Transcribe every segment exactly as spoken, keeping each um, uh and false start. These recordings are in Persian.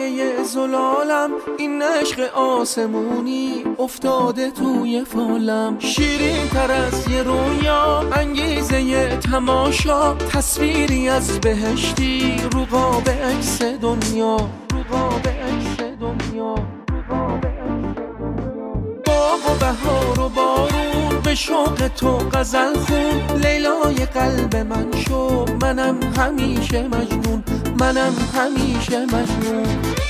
لاله زلالم، این عشق آسمونی افتاده توی فالم. شیرین تر از یه رویا، انگیزه یه تماشا، تصویری از بهشتی رو قاب عکس دنیا، رو قاب عکس دنیا. باغ و بهار و بارون به شوق تو غزل خون، لیلای قلب من شو، منم همیشه مجنون، منم همیشه مجنون.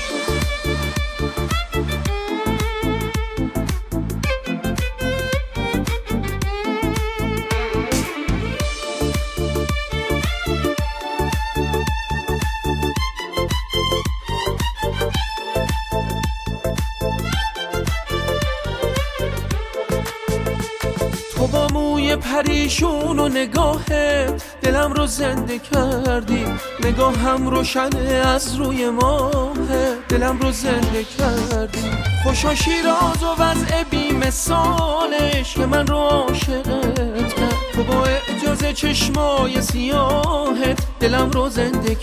تو با موی پریشون و نگاهت دلم رو زنده کردی، نگاهم روشنه از روی ماهت دلم رو زنده کردی. خوشا شیراز و وضع بی مثالش که من رو عاشقت کرد، تو با اعجاز چشمای سیاهت دلم رو زنده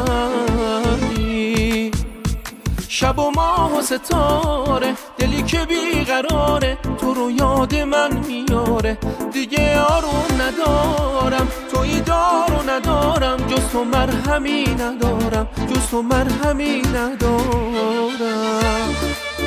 کردی. شب و ماه و ستاره، دلی که بیقراره، تو رو یاد من میاره، دیگه آروم ندارم، تویی دار و ندارم، جز تو مرهمی ندارم، جز تو مرهمی ندارم.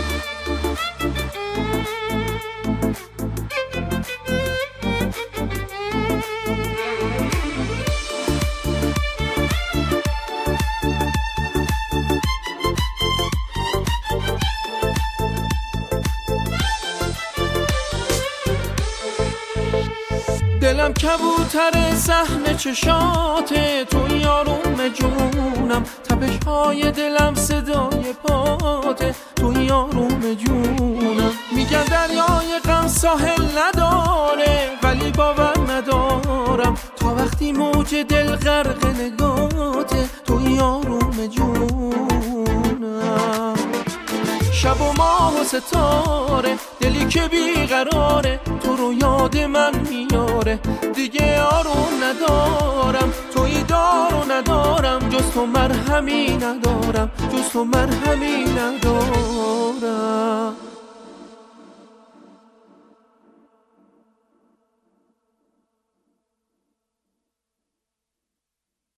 دلم کبوتر صحن چشاته، تو یاروم جونم، تپش های دلم صدای پاته، تو یاروم جونم. میگن دریای غم ساحل نداره، ولی باور ندارم، تا وقتی موج دل غرق نگاته، تو یاروم جونم. شب و ماه و ستاره، دلی که بیقراره، تو رو یاد من میاره، دیگه آروم ندارم، تویی دار و ندارم، جز تو مرهمی ندارم، جز تو مرهمی ندارم.